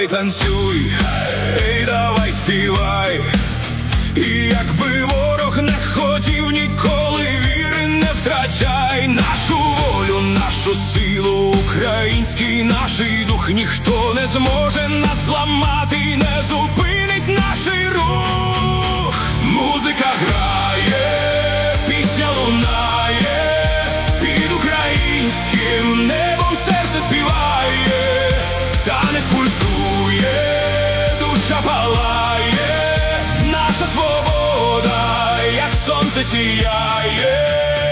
давай танцюй, ей, давай співай. І якби ворог не хотів, ніколи віри не втрачай. Нашу волю, нашу силу, український наш дух ніхто не зможе нас зламати, не зупинить наш рух. Музика грає, пісня лунає, під українським небом серце співає, танець пульсує, душа палає, наша свобода, як сонце сіяє.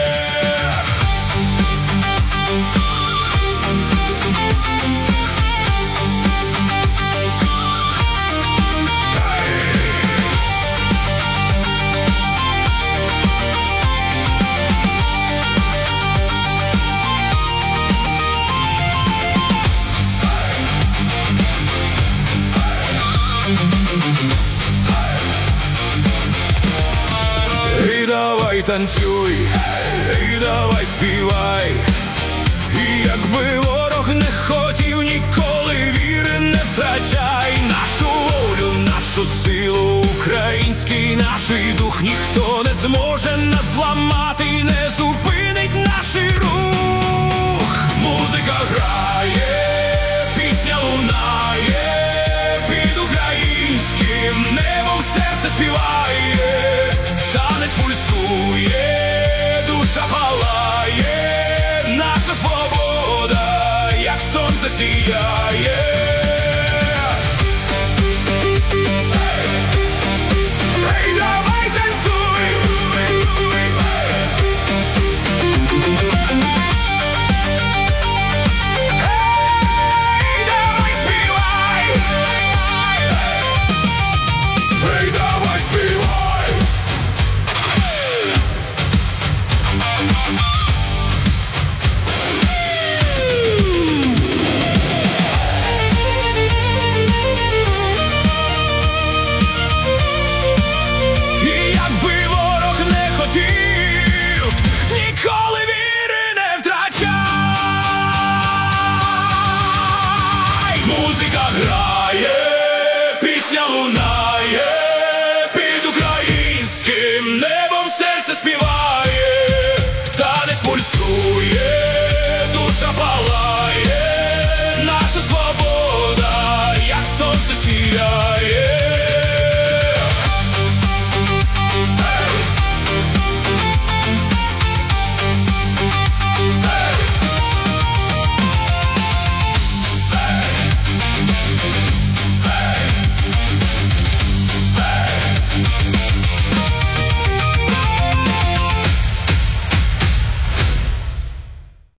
І давай танцюй, і давай співай. І якби ворог не хотів, ніколи віри не втрачай. Нашу волю, нашу силу, український наш дух ніхто не зможе нас зламати, не зупинить наш рух. Музика грає, пісня лунає, під українським небом серце співає, танець пульсує, душа палає, наша свобода, як сонце сіяє. Ей, давай танцюй! Ей, давай співай! Ей, давай співай! І якби ворог не хотів, ніколи віри не втрачай. Музика грає, пісня лунає, під українським небом серце співає, танець пульсує, душа палає, наша свобода, як сонце сіяє.